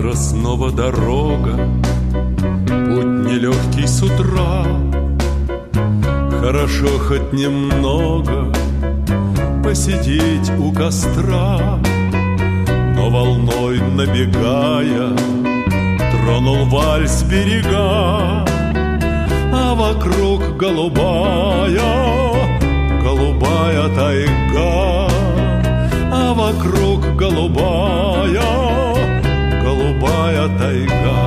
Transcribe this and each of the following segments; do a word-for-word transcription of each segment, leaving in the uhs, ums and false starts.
Завтра снова дорога, путь нелегкий с утра. Хорошо хоть немного посидеть у костра. Но волной набегая, тронул вальс берега, а вокруг голубая, голубая тайга, а вокруг голубая, голубая тайга.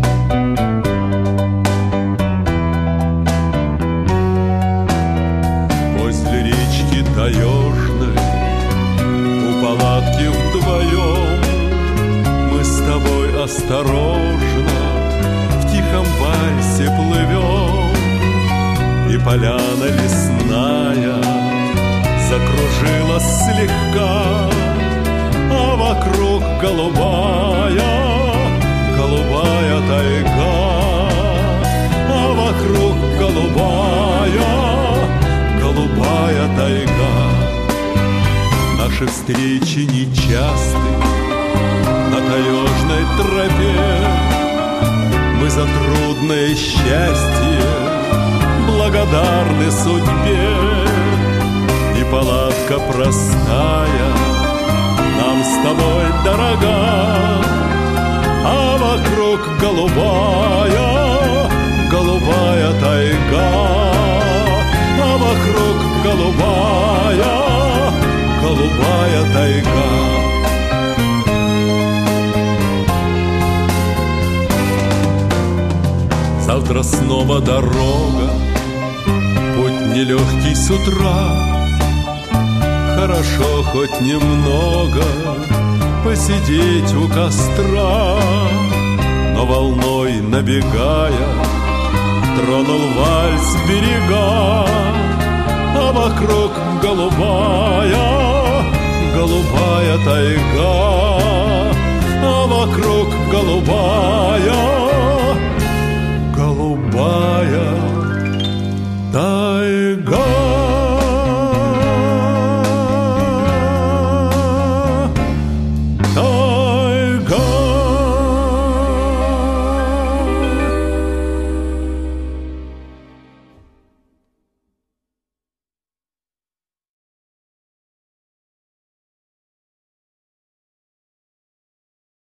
Возле речки таежной, у палатки вдвоем, мы с тобой осторожно в тихом вальсе плывем. И поляна лесная закружилась слегка, а вокруг голубая, голубая тайга, а вокруг голубая, голубая тайга. Наши встречи нечасты на таежной тропе, мы за трудное счастье благодарны судьбе. И палатка простая нам с тобой дорога, а вокруг голубая, голубая тайга, а вокруг голубая, голубая тайга. Завтра снова дорога, путь нелегкий с утра. Хорошо хоть немного посидеть у костра. Но волной набегая, тронул вальс берега, а вокруг голубая, голубая тайга,